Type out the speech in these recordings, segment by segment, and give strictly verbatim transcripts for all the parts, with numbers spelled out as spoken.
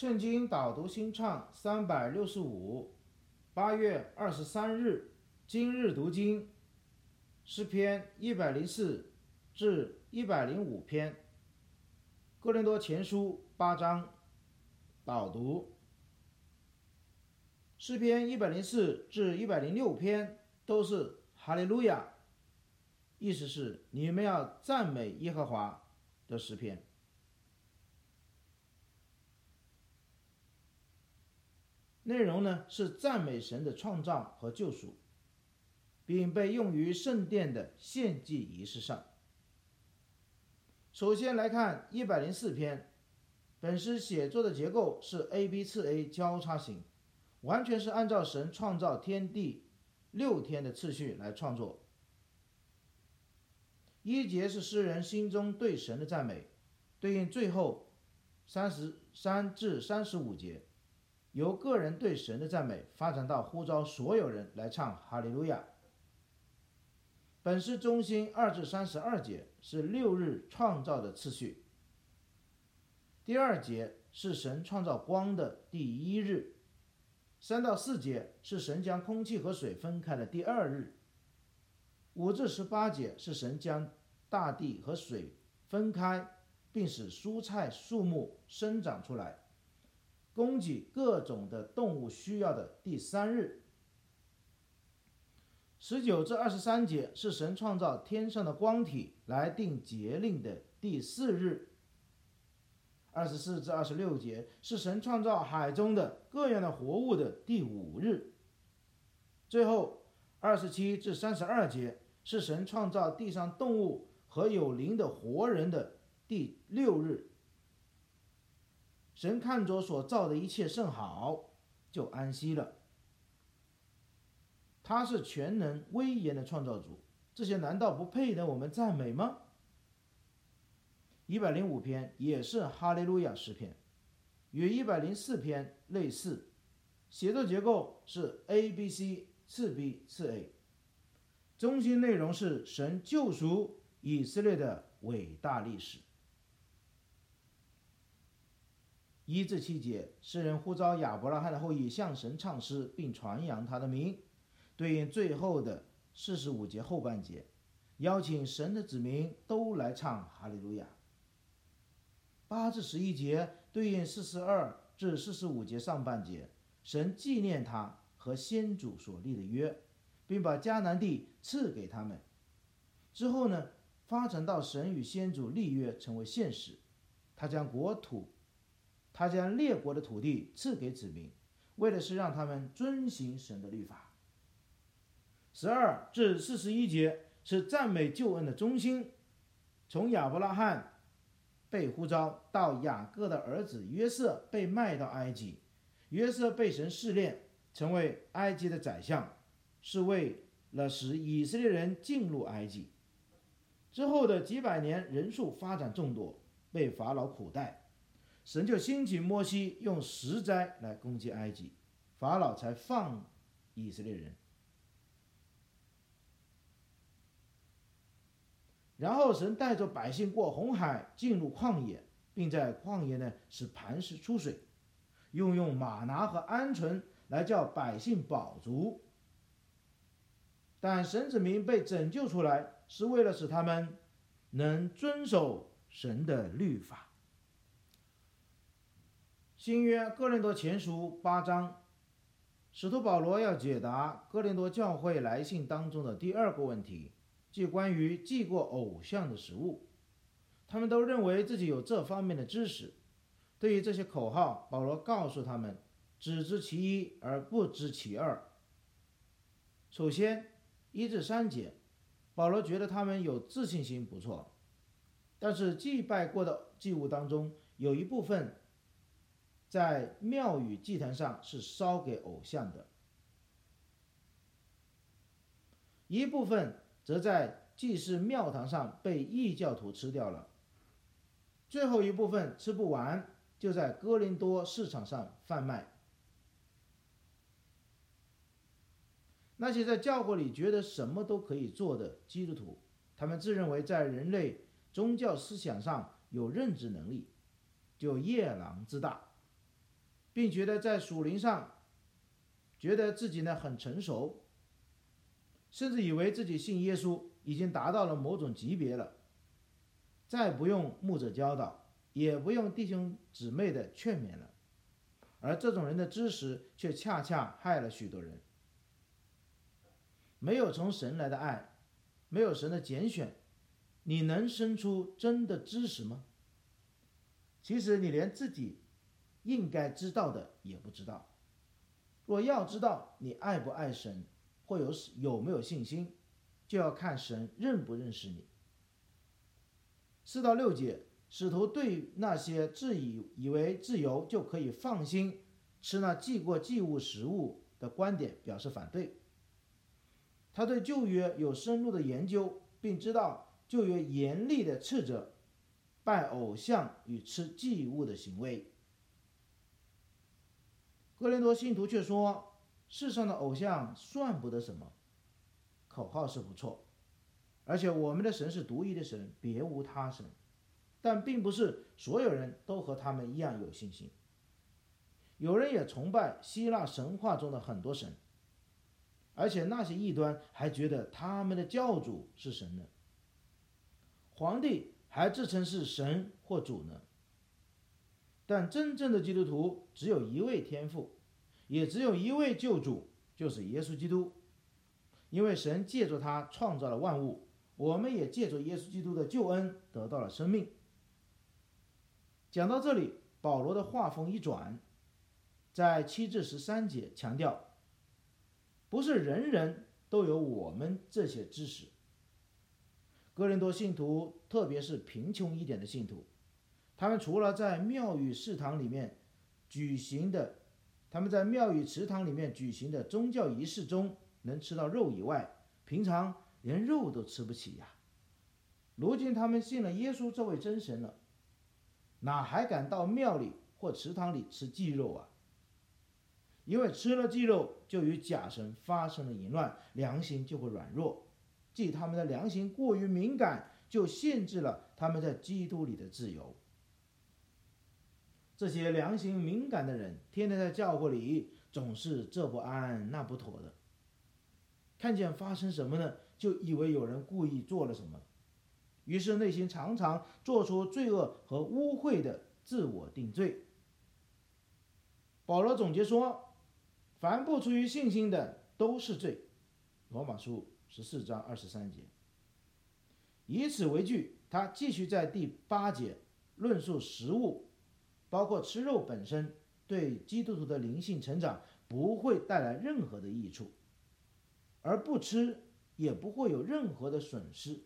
圣经导读新唱三百六十五，八月二十三日，今日读经，诗篇一百零四至一百零五篇，哥林多前书八章，导读。诗篇一百零四至一百零六篇都是哈利路亚，意思是你们要赞美耶和华的诗篇。内容呢是赞美神的创造和救赎，并被用于圣殿的献祭仪式上。首先来看一百零四篇，本诗写作的结构是 A B 次 A 交叉型，完全是按照神创造天地六天的次序来创作。一节是诗人心中对神的赞美，对应最后三十三至三十五节，由个人对神的赞美发展到呼召所有人来唱哈利路亚。本诗中心二至三十二节是六日创造的次序，第二节是神创造光的第一日，三到四节是神将空气和水分开的第二日，五至十八节是神将大地和水分开，并使蔬菜树木生长出来，供给各种的动物需要的第三日。十九至二十三节是神创造天上的光体来定节令的第四日。二十四至二十六节是神创造海中的各样的活物的第五日。最后二十七至三十二节是神创造地上动物和有灵的活人的第六日。神看着所造的一切甚好，就安息了。他是全能威严的创造主，这些难道不配得我们赞美吗？一百零五篇也是哈利路亚诗篇，与一百零四篇类似，写作结构是 A B C 次 B 次 A， 中心内容是神救赎以色列的伟大历史。一至七节，诗人呼召亚伯拉罕的后裔向神唱诗，并传扬他的名，对应最后的四十五节后半节，邀请神的子民都来唱哈利路亚。八至十一节对应四十二至四十五节上半节，神纪念他和先祖所立的约，并把迦南地赐给他们。之后呢，发展到神与先祖立约成为现实，他将国土他将列国的土地赐给子民，为的是让他们遵行神的律法。十二至四十一节是赞美救恩的中心，从亚伯拉罕被呼召到雅各的儿子约瑟被卖到埃及，约瑟被神试炼，成为埃及的宰相，是为了使以色列人进入埃及。之后的几百年人数发展众多，被法老苦待，神就兴起摩西用十灾来攻击埃及，法老才放以色列人。然后神带着百姓过红海进入旷野，并在旷野呢使磐石出水，又用玛拿和鹌鹑来叫百姓饱足。但神子民被拯救出来，是为了使他们能遵守神的律法。新约哥林多前书八章，使徒保罗要解答哥林多教会来信当中的第二个问题，即关于祭过偶像的食物。他们都认为自己有这方面的知识。对于这些口号，保罗告诉他们只知其一而不知其二。首先一至三节，保罗觉得他们有自信心不错，但是祭拜过的祭物当中有一部分在庙宇祭坛上是烧给偶像的，一部分则在祭祀庙堂上被异教徒吃掉了，最后一部分吃不完，就在哥林多市场上贩卖。那些在教会里觉得什么都可以做的基督徒，他们自认为在人类宗教思想上有认知能力，就夜郎自大， 并觉得在属灵上觉得自己呢很成熟，甚至以为自己信耶稣已经达到了某种级别了，再不用牧者教导，也不用弟兄姊妹的劝勉了。而这种人的知识却恰恰害了许多人。没有从神来的爱，没有神的拣选，你能生出真的知识吗？其实你连自己应该知道的也不知道。若要知道你爱不爱神，或有有没有信心，就要看神认不认识你。四到六节，使徒对那些自以以为自由就可以放心吃那祭过祭物食物的观点表示反对。他对旧约有深入的研究，并知道旧约严厉的斥责拜偶像与吃祭物的行为。哥林多信徒却说，世上的偶像算不得什么，口号是不错，而且我们的神是独一的神，别无他神。但并不是所有人都和他们一样有信心，有人也崇拜希腊神话中的很多神，而且那些异端还觉得他们的教主是神呢，皇帝还自称是神或主呢。但真正的基督徒只有一位天父，也只有一位救主，就是耶稣基督。因为神借助他创造了万物，我们也借助耶稣基督的救恩得到了生命。讲到这里，保罗的话锋一转，在七至十三节强调，不是人人都有我们这些知识。哥林多信徒，特别是贫穷一点的信徒，他们除了在庙宇祠堂里面举行的，他们在庙宇祠堂里面举行的宗教仪式中能吃到肉以外，平常连肉都吃不起呀。如今他们信了耶稣这位真神了，哪还敢到庙里或祠堂里吃祭肉啊？因为吃了祭肉，就与假神发生了淫乱，良心就会软弱。即他们的良心过于敏感，就限制了他们在基督里的自由。这些良心敏感的人，天天在教会里总是这不安那不妥的，看见发生什么呢，就以为有人故意做了什么，于是内心常常做出罪恶和污秽的自我定罪。保罗总结说，凡不出于信心的都是罪，罗马书十四章二十三节。以此为据，他继续在第八节论述食物，包括吃肉本身对基督徒的灵性成长不会带来任何的益处，而不吃也不会有任何的损失。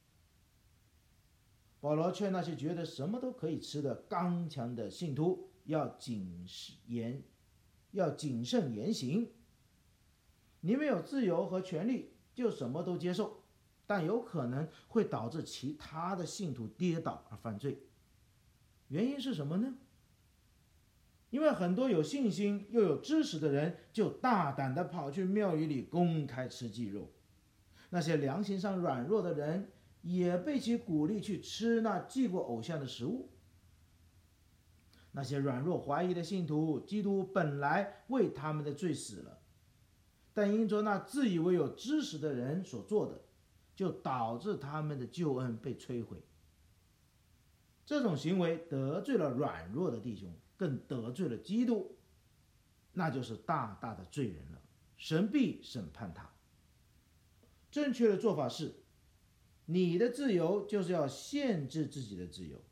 保罗劝那些觉得什么都可以吃的刚强的信徒要谨言要谨慎言行。你们有自由和权利，就什么都接受，但有可能会导致其他的信徒跌倒而犯罪。原因是什么呢？因为很多有信心又有知识的人就大胆地跑去庙宇里公开吃祭肉，那些良心上软弱的人也被其鼓励去吃那祭过偶像的食物。那些软弱怀疑的信徒，基督本来为他们的罪死了，但因着那自以为有知识的人所做的，就导致他们的救恩被摧毁。这种行为得罪了软弱的弟兄，更得罪了基督，那就是大大的罪人了，神必审判他。正确的做法是，你的自由就是要限制自己的自由。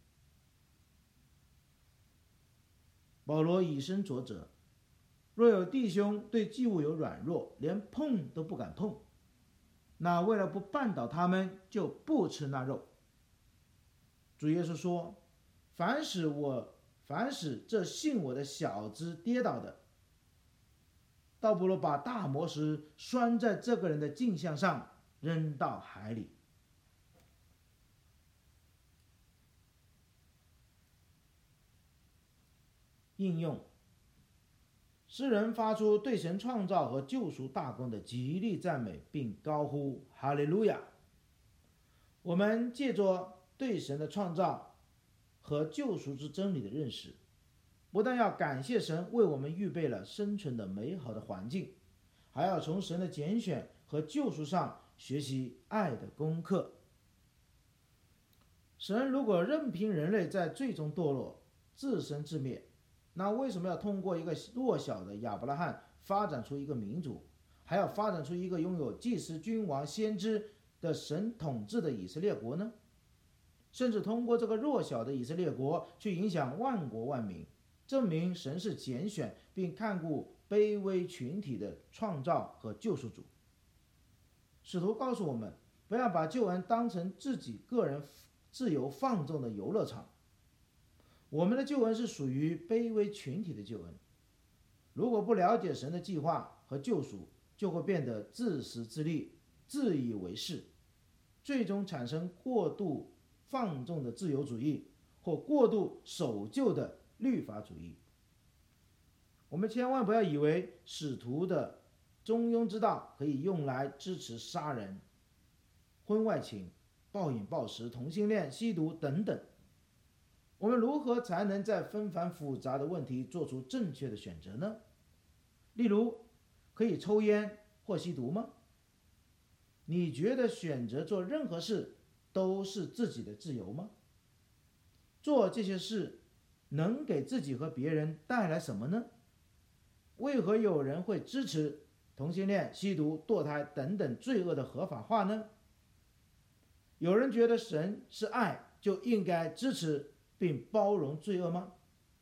保罗以身作则，若有弟兄对祭物有软弱，连碰都不敢碰，那为了不绊倒他们，就不吃那肉。主耶稣说，凡使我凡使这信我的小子跌倒的，倒不如把大磨石拴在这个人的颈项上，扔到海里。应用，诗人发出对神创造和救赎大功的极力赞美，并高呼哈利路亚。我们借着对神的创造和救赎之真理的认识， 不但要感谢神为我们预备了生存的美好的环境，还要从神的拣选和救赎上学习爱的功课。神如果任凭人类在最终堕落，自生自灭，那为什么要通过一个弱小的亚伯拉罕发展出一个民族，还要发展出一个拥有祭司、君王、先知的神统治的以色列国呢？甚至通过这个弱小的以色列国去影响万国万民，证明神是拣选并看顾卑微群体的创造和救赎主。使徒告诉我们，不要把救恩当成自己个人自由放纵的游乐场。我们的救恩是属于卑微群体的救恩。如果不了解神的计划和救赎，就会变得自私自利、自以为是，最终产生过度放纵的自由主义或过度守旧的律法主义。我们千万不要以为使徒的中庸之道可以用来支持杀人、婚外情、暴饮暴食、同性恋、吸毒等等。我们如何才能在纷繁复杂的问题做出正确的选择呢？例如，可以抽烟或吸毒吗？你觉得选择做任何事都是自己的自由吗？做这些事能给自己和别人带来什么呢？为何有人会支持同性恋、吸毒、堕胎等等罪恶的合法化呢？有人觉得神是爱，就应该支持并包容罪恶吗？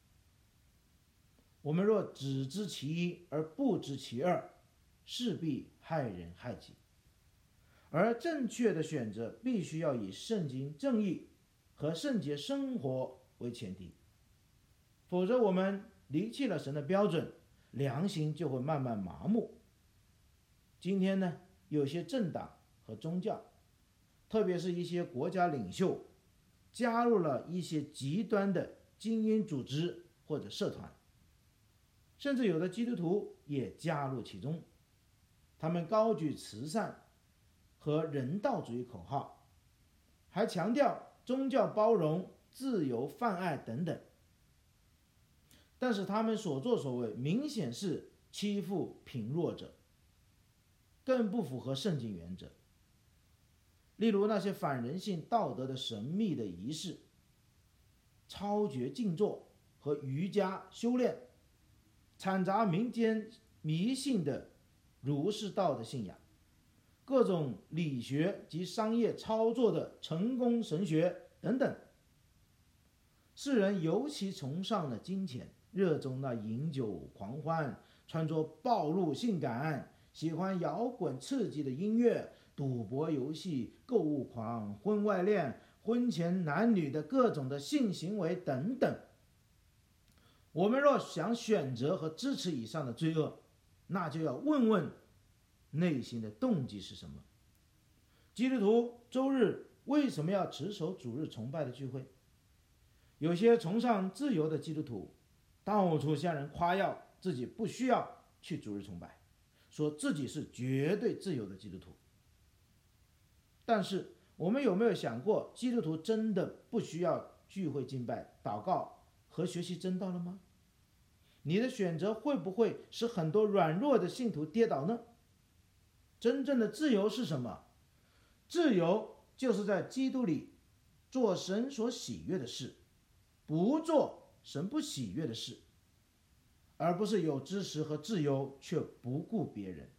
我们若只知其一而不知其二，势必害人害己。而正确的选择必须要以圣经正义和圣洁生活为前提，否则我们离弃了神的标准，良心就会慢慢麻木。今天呢，有些政党和宗教，特别是一些国家领袖，加入了一些极端的精英组织或者社团，甚至有的基督徒也加入其中。他们高举慈善和人道主义口号，还强调宗教包容、自由泛爱等等。但是他们所作所为明显是欺负贫弱者，更不符合圣经原则。例如那些反人性道德的神秘的仪式、超绝静坐和瑜伽修炼，掺杂民间迷信的儒释道的信仰，各种理学及商业操作的成功神学等等。世人尤其崇尚了金钱，热衷那饮酒狂欢，穿着暴露性感，喜欢摇滚刺激的音乐，赌博游戏、购物狂、婚外恋、婚前男女的各种的性行为等等。我们若想选择和支持以上的罪恶，那就要问问内心的动机是什么。基督徒周日为什么要持守主日崇拜的聚会？有些崇尚自由的基督徒到处向人夸耀自己不需要去主日崇拜，说自己是绝对自由的基督徒。但是我们有没有想过，基督徒真的不需要聚会敬拜、祷告和学习真道了吗？你的选择会不会使很多软弱的信徒跌倒呢？真正的自由是什么？自由就是在基督里做神所喜悦的事，不做神不喜悦的事，而不是有知识和自由却不顾别人。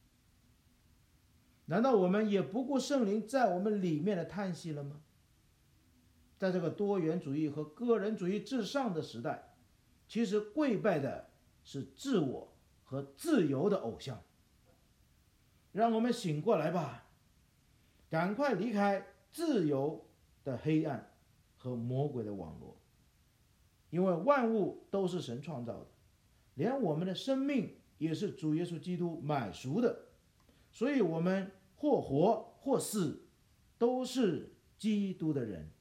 难道我们也不顾圣灵在我们里面的叹息了吗？在这个多元主义和个人主义至上的时代，其实跪拜的是自我和自由的偶像。让我们醒过来吧，赶快离开自由的黑暗和魔鬼的网络。因为万物都是神创造的，连我们的生命也是主耶稣基督买赎的，所以我们或活或死都是基督的人。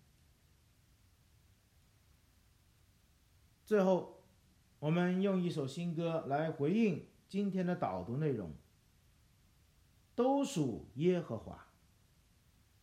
最后，我们用一首新歌来回应今天的导读内容，都属耶和华。